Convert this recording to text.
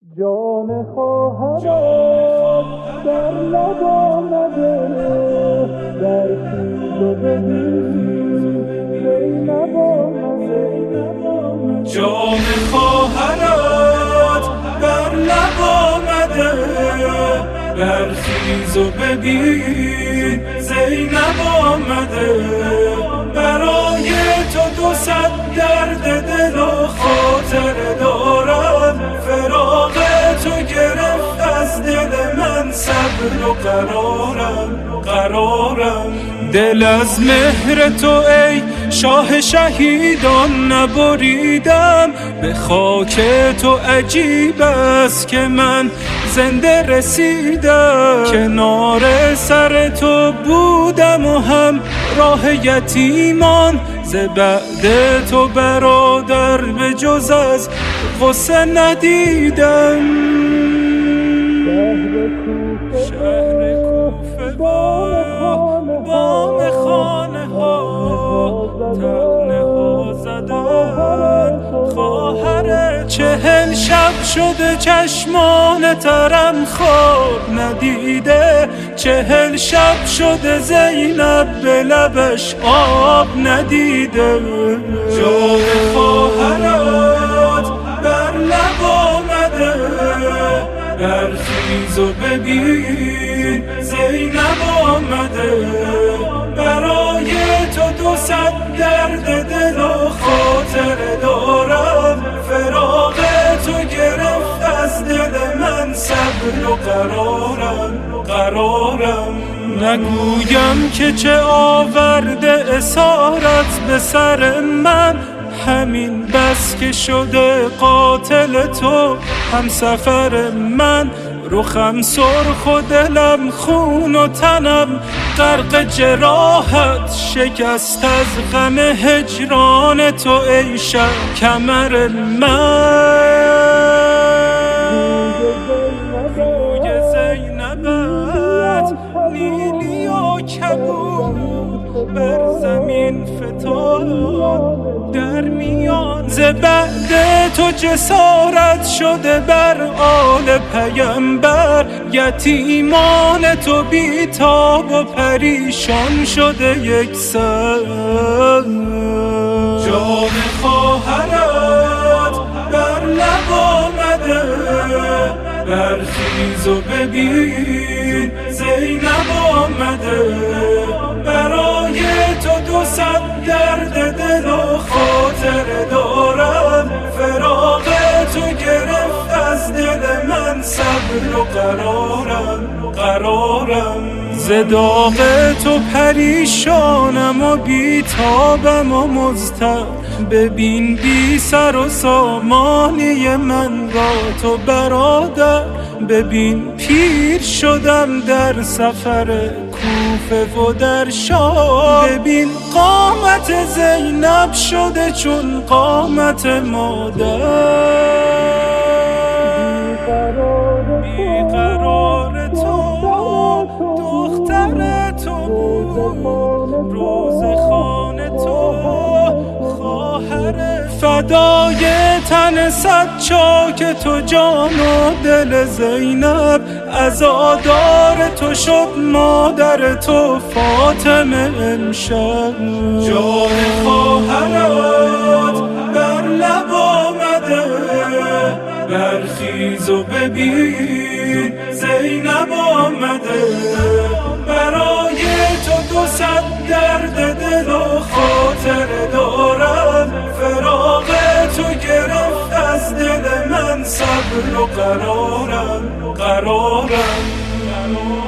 جان خواهرت در لب آمده، در خیز و ببین زینب آمده. جان خواهرت بر لب آمده، برخیز و ببین زینب آمده. برای تو 200 درد دل و خاطر دارم، فراق تو گرفت از دل من صبر و قرارم. دل از مهر تو ای شاه شهیدان نبریدم، به خاک تو عجیب است که من زنده رسیدم. کنار سر تو بودم و هم راه یتیمان، ز بعد تو برادر به جز از غصه ندیدم. شهر کوفه بام خانه ها طعنه ها زدن خواهر. 40 شب شده چشمان ترم خواب ندیده، 40 شب شده زینب به لبش آب ندیده. جان خواهرت بر لب آمده، برخیز و ببین زینب آمده. برای تو 200 درد دل و خاطر دارم، فراق تو گرفت از دل من صبر و قرارم. نگویم که چه آورده اسارت به سر من، همین بس که شده قاتل تو هم سفر من. رخم سرخ و دلم خون و تنم غرق جراحت، شکست از غم هجران تو ای شب کمر من. روی زینبت نیلی و کبود بر زمین فتاد در میان، ز بعد تو جسارت شده بر آل پیمبر. یتیمان تو بی‌تاب و پریشان شده یکسر. جان خواهرت بر لب آمده، برخیز و ببین زینب آمده. برای تو 200 درد دل و خاطر دارم، فراق تو گرفت از دل من صبر و قرارم. ز داغ تو پریشانم و بی‌تابم و مضطر، ببین بی سر و سامانی من را تو برادر. ببین پیر شدم در سفر کوفه و در شام، ببین قامت زینب شده چون قامت مادر. بیقرار تو دختر تو بود، روزخانه تو خواهر. فدای تن 100 چاک تو جان و دل زینب، عزادار تو شد مادر تو فاطمه امشب. جان خواهرت بر لب آمده، برخیز و ببین زینب آمده. برای تو 200 درد دل و خاطر دارم، فراق تو گرفت از دل من صبر و قرارم.